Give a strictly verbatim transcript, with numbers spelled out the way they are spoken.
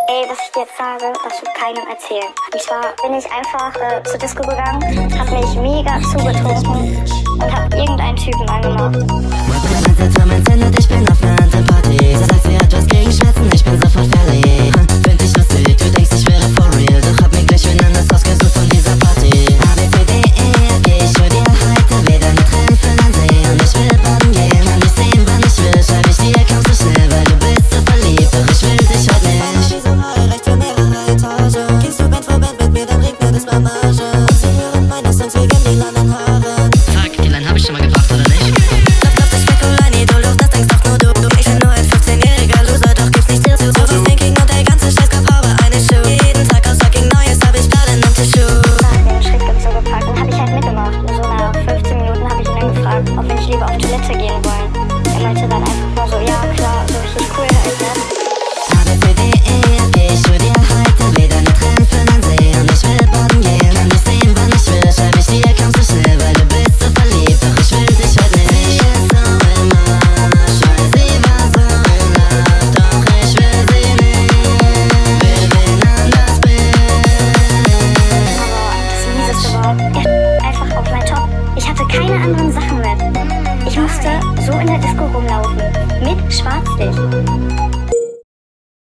Ey, was ich dir jetzt sage, das wird keinem erzählen. Und zwar bin ich einfach äh, zur Disco gegangen, hab mich mega zugetrunken und hab irgendeinen Typen angemacht. Mein Sitzer, mein Zähne, ich bin auf einer anderen Party. Sie sagt, sie hat was gegen Schmerzen, ich bin sofort fertig. Find dich lustig, du denkst, ich wäre for real. Doch hab mir gleich wen anders ausgesucht von dieser Party. A, B, C, D, E, F, G, ich schwör dir heute wieder eine Tränen für dein Sehen. Ich will baden gehen, kann dich sehen, wann ich will. Schreib ich dir, kommst du schnell, weil du bist so verliebt. Doch ich will dich heute nicht. Gehst du Band vor Band mit mir, dann regnet es Blamage. Und sie hören meine Songs wegen die langen Haare. Fuck, die Line hab ich schon mal gebracht, oder nicht? Lauf, lauf, das Spekulani, du Luft, das denkst doch nur du. Du, ich bin nur ein fünfzehnjähriger Loser, doch gibt's nichts zu. Overthinking und der ganze Scheißkopf habe eine Show. Jeden Tag aus fucking Neues hab ich gerade einen Tissue. Den Schritt gibt's so gepackt und hab ich halt mitgemacht. Und so nach fünfzehn Minuten hab ich ihn dann gefragt, ob wir nicht lieber auf Toilette gehen wollen. Er meinte dann einfach nur so, ja klar, so richtig cool halt, ne? A, B, C, D, E, F, G, ich schwör dir heute wieder eine Tränen für dein Sehen. Ich will baden gehen, kann dich sehen, wann ich will. Schreib ich dir, kommst du schnell, weil du bist so verliebt. Doch ich will dich heute nicht. Sie ist so im Arsch, weil sie war so in Love. Doch ich will sie nicht, will wen anders bin. Aber das Mieseste war, er einfach auf mein Top. Ich hatte keine anderen Sachen mit. Ich musste so in der Disco rumlaufen, mit Schwarzlicht.